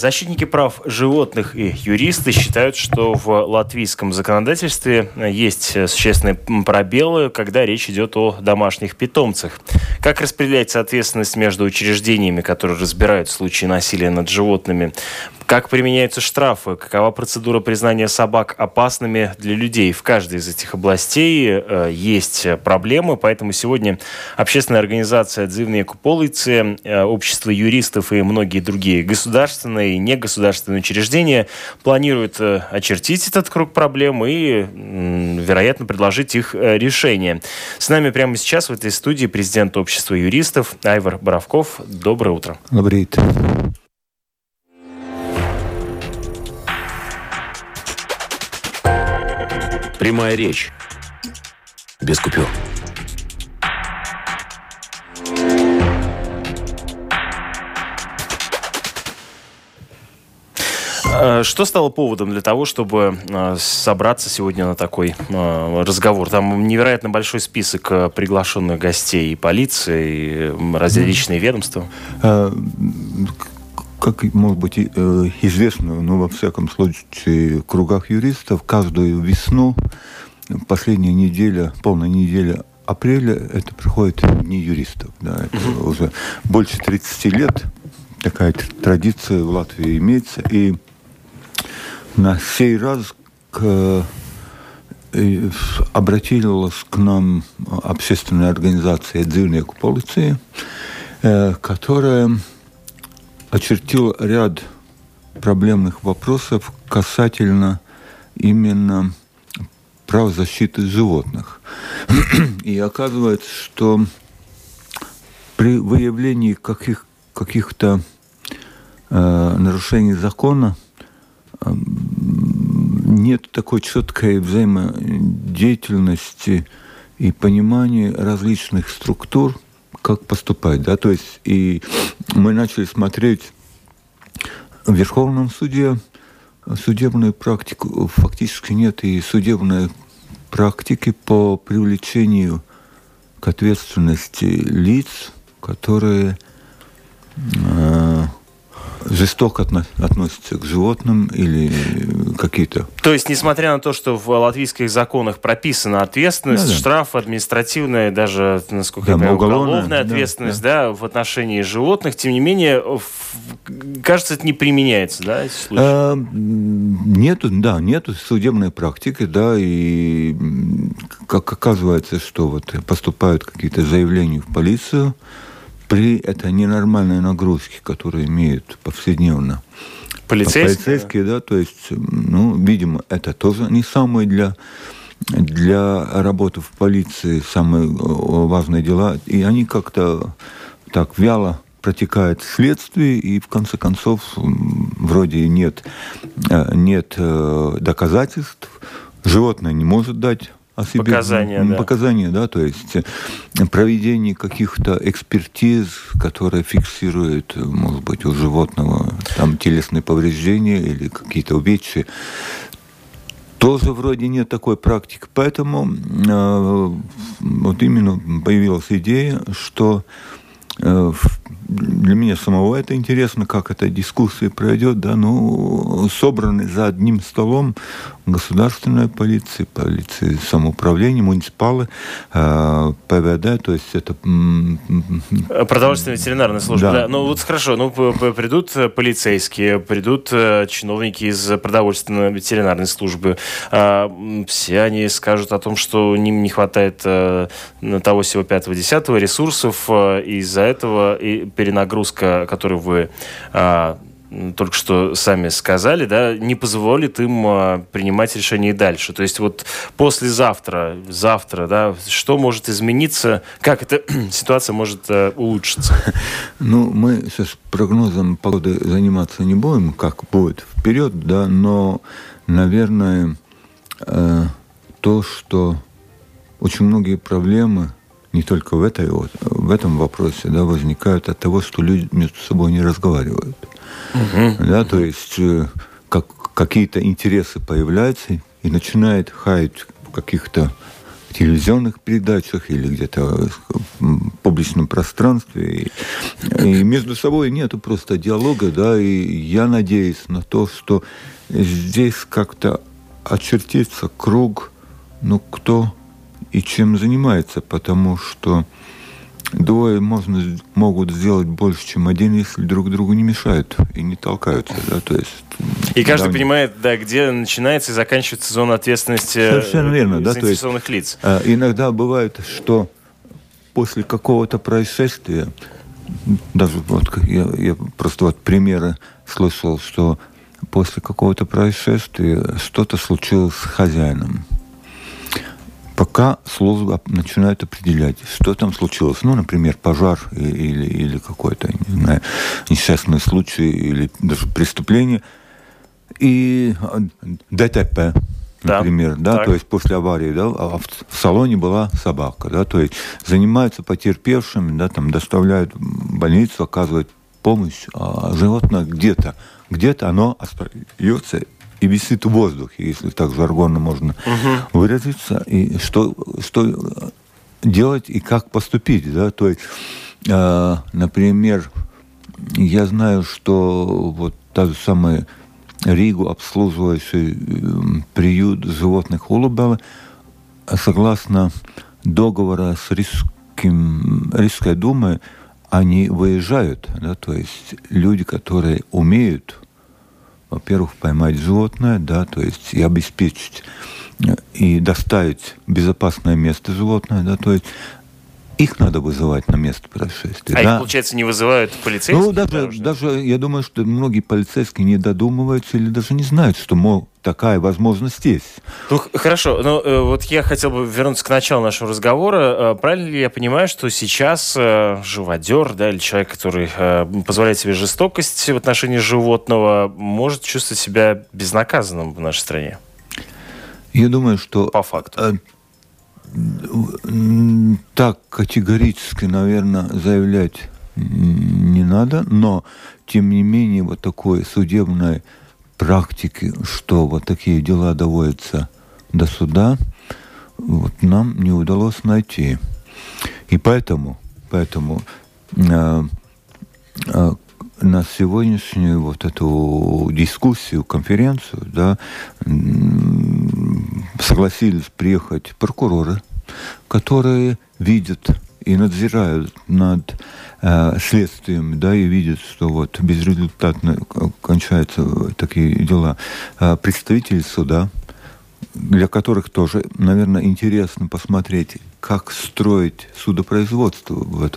Защитники прав животных и юристы считают, что в латвийском законодательстве есть существенные пробелы, когда речь идет о домашних питомцах. Как распределяется ответственность между учреждениями, которые разбирают случаи насилия над животными? Как применяются штрафы? Какова процедура признания собак опасными для людей? В каждой из этих областей есть проблемы, поэтому сегодня общественная организация «Дзивные куполицы», общество юристов и многие другие государственные и негосударственные учреждения планируют очертить этот круг проблем и, вероятно, предложить их решение. С нами прямо сейчас в этой студии президент общества юристов Айвар Боровков. Доброе утро. Доброе утро. Прямая речь. Без купюр. Что стало поводом для того, чтобы собраться сегодня на такой разговор? Там невероятно большой список приглашенных гостей и полиции, и различные ведомства. Как, может быть, известно, но во всяком случае в кругах юристов каждую весну, последняя неделя, полная неделя апреля, это приходит Дни юристов. Да, это уже больше 30 лет такая традиция в Латвии имеется. И на сей раз обратилась к нам общественная организация «Дзивные куполицы», которая очертил ряд проблемных вопросов касательно именно прав защиты животных. И оказывается, что при выявлении каких-то нарушений закона нет такой четкой взаимодеятельности и понимания различных структур, как поступать, да, то есть и мы начали смотреть в Верховном суде судебную практику, фактически нет и судебной практики по привлечению к ответственности лиц, которые жестоко относятся к животным или какие-то... То есть, несмотря на то, что в латвийских законах прописана ответственность, штраф, административная, даже, насколько я понимаю, уголовная ответственность, в отношении животных, тем не менее, кажется, это не применяется, да, эти случаи? Нету судебной практики, да, и как оказывается, что вот поступают какие-то заявления в полицию, при этой ненормальной нагрузке, которую имеют повседневно полицейские, да, то есть, видимо, это тоже не самое для работы в полиции самые важные дела, и они как-то так вяло протекают следствие, и в конце концов вроде нет доказательств, животное не может дать о себе показания, да, то есть проведение каких-то экспертиз, которые фиксируют, может быть, у животного там телесные повреждения или какие-то увечья, тоже вроде нет такой практики. Поэтому вот именно появилась идея, что для меня самого это интересно, как эта дискуссия пройдет, да, собраны за одним столом государственная полиция, полиция самоуправления, муниципалы, ПВД, то есть это... Продовольственная ветеринарная служба, да. Ну вот хорошо, придут полицейские, придут чиновники из продовольственной ветеринарной службы, все они скажут о том, что им не хватает того всего 5-10 ресурсов, из-за этого и перенагрузка, которую вы только что сами сказали, да, не позволит им принимать решения и дальше. То есть вот завтра, да, что может измениться, как эта ситуация может улучшиться? Мы сейчас прогнозом погоды заниматься не будем, как будет вперед, да, но, наверное, то, что очень многие проблемы не только в этом вопросе, да, возникают от того, что люди между собой не разговаривают. Да, то есть какие-то интересы появляются и начинают хаять в каких-то в телевизионных передачах или где-то в публичном пространстве. И между собой нету просто диалога, да, и я надеюсь на то, что здесь как-то очертится круг, кто и чем занимается, потому что двое могут сделать больше, чем один, если друг другу не мешают и не толкаются. Да? То есть, и каждый понимает, да, где начинается и заканчивается зона ответственности заинтересованных лиц. Иногда бывает, что после какого-то происшествия, даже я просто примеры слышал, что после какого-то происшествия что-то случилось с хозяином. Пока служба начинает определять, что там случилось. Например, пожар или какой-то, не знаю, несчастный случай или даже преступление. И ДТП, например, да, то есть после аварии, да, а в салоне была собака, да, то есть занимаются потерпевшими, да, там доставляют в больницу, оказывают помощь, а животное где-то оно остается и висит в воздухе, если так жаргонно можно выразиться, и что делать и как поступить, да, то есть, например, я знаю, что вот та же самая Ригу обслуживающий приют животных Улубела, согласно договора с Рижской думой, они выезжают, да, то есть люди, которые умеют, во-первых, поймать животное, да, то есть и обеспечить, и доставить в безопасное место животное, да, то есть их надо вызывать на место происшествия. А их, получается, не вызывают полицейские? Даже я думаю, что многие полицейские не додумываются или даже не знают, что такая возможность есть. Хорошо, но вот я хотел бы вернуться к началу нашего разговора. Правильно ли я понимаю, что сейчас живодер, да, или человек, который позволяет себе жестокость в отношении животного, может чувствовать себя безнаказанным в нашей стране? Я думаю, что... По факту. Так категорически, наверное, заявлять не надо, но, тем не менее, вот такой судебной практики, что вот такие дела доводятся до суда, вот нам не удалось найти. И поэтому на сегодняшнюю вот эту дискуссию, конференцию, да, согласились приехать прокуроры, которые видят и надзирают над следствием, да, и видят, что вот безрезультатно кончаются такие дела. Представители суда, для которых тоже, наверное, интересно посмотреть, как строить судопроизводство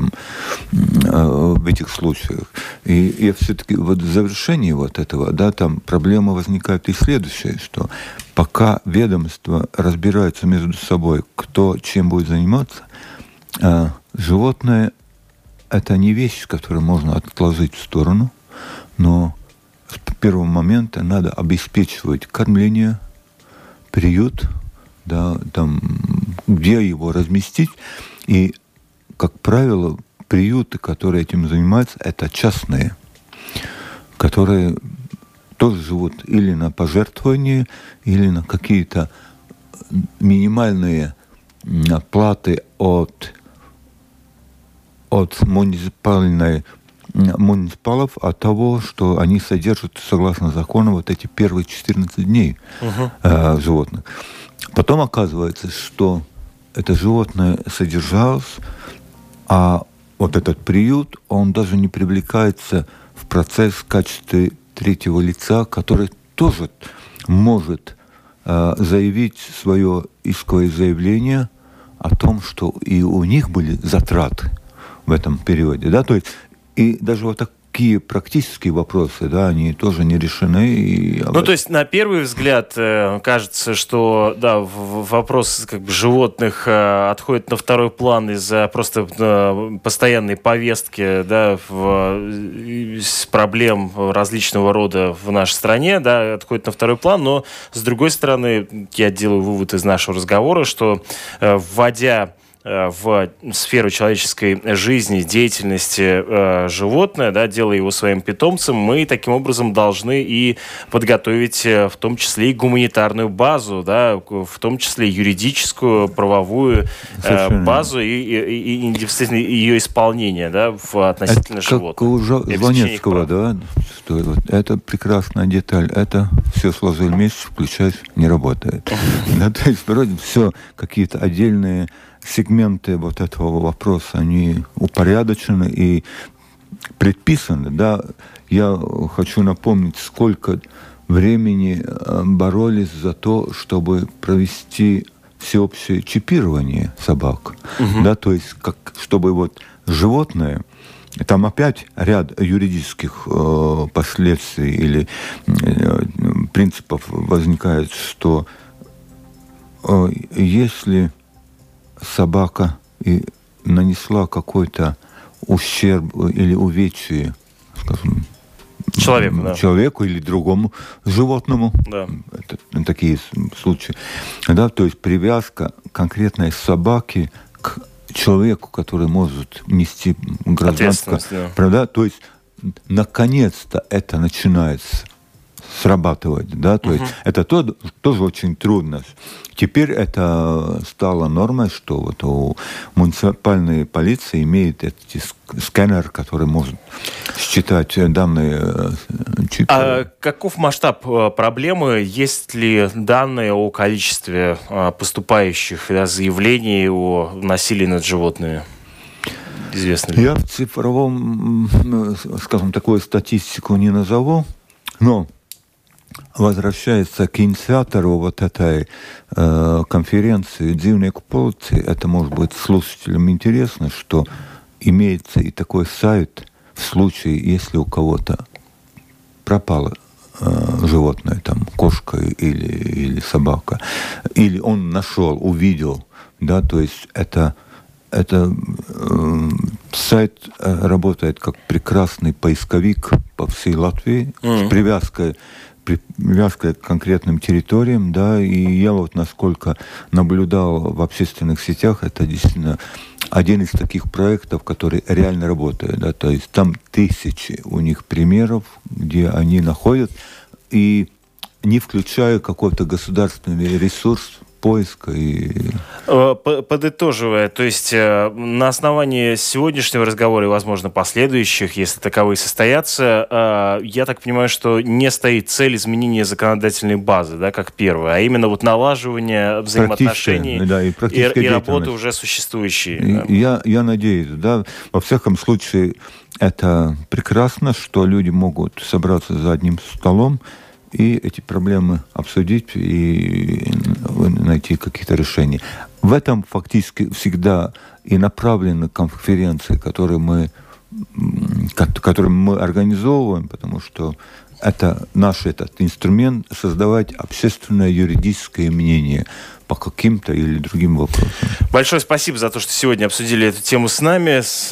в этих случаях. И все-таки вот в завершении вот этого, да, там проблема возникает и следующая, что пока ведомства разбираются между собой, кто чем будет заниматься, животное — это не вещь, которую можно отложить в сторону, но с первого момента надо обеспечивать кормление, приют, да, там, где его разместить. И, как правило, приюты, которые этим занимаются, это частные, которые тоже живут или на пожертвования, или на какие-то минимальные платы от муниципалов от того, что они содержат, согласно закону, вот эти первые 14 дней животных. Потом оказывается, что это животное содержалось, а вот этот приют, он даже не привлекается в процесс в качестве третьего лица, который тоже может заявить свое исковое заявление о том, что и у них были затраты в этом периоде, да, то есть и даже вот такие практические вопросы, да, они тоже не решены. То есть на первый взгляд кажется, что да, вопрос как бы животных отходит на второй план из-за просто постоянной повестки, да, с проблем различного рода в нашей стране, да, отходит на второй план, но с другой стороны, я делаю вывод из нашего разговора, что вводя в сферу человеческой жизни, деятельности животное, да, делая его своим питомцем, мы таким образом должны и подготовить в том числе и гуманитарную базу, да, в том числе юридическую, правовую базу и действительно ее исполнение, да, относительно животных. Как у Жванецкого, да, что это прекрасная деталь, это все сложили вместе, включать не работает. Да, то есть вроде все какие-то отдельные сегменты вот этого вопроса, они упорядочены и предписаны, да. Я хочу напомнить, сколько времени боролись за то, чтобы провести всеобщее чипирование собак, да, то есть чтобы вот животное, там опять ряд юридических последствий или принципов возникает, что если собака и нанесла какой-то ущерб или увечье, скажем, человеку или другому животному, да. Это такие случаи, да, то есть привязка конкретной собаки к человеку, который может нести гражданское, да, то есть наконец-то это начинает срабатывать, да, то есть это тоже очень трудно. Теперь это стало нормой, что вот у муниципальной полиции имеет эти сканер, который может считать данные чипы. А каков масштаб проблемы? Есть ли данные о количестве поступающих заявлений о насилии над животными? Известно ли? Я в цифровом, скажем, такую статистику не назову, но возвращаясь к инициатору вот этой конференции «Dzīvnieku полиции», это может быть слушателям интересно, что имеется и такой сайт в случае, если у кого-то пропало животное, там, кошка или собака, или он нашел, увидел, да, то есть это сайт работает как прекрасный поисковик по всей Латвии с привязкой к конкретным территориям, да, и я вот насколько наблюдал в общественных сетях, это действительно один из таких проектов, который реально работает, да, то есть там тысячи у них примеров, где они находят, и не включая какой-то государственный ресурс поиска и... Подытоживая, то есть на основании сегодняшнего разговора и, возможно, последующих, если таковые состоятся, я так понимаю, что не стоит цель изменения законодательной базы, да, как первое, а именно вот налаживание взаимоотношений, да, и работы уже существующей. Я надеюсь, да, во всяком случае, это прекрасно, что люди могут собраться за одним столом и эти проблемы обсудить и найти какие-то решения. В этом фактически всегда и направлены конференции, которые мы организовываем, потому что это наш этот инструмент создавать общественное юридическое мнение по каким-то или другим вопросам. Большое спасибо за то, что сегодня обсудили эту тему с нами.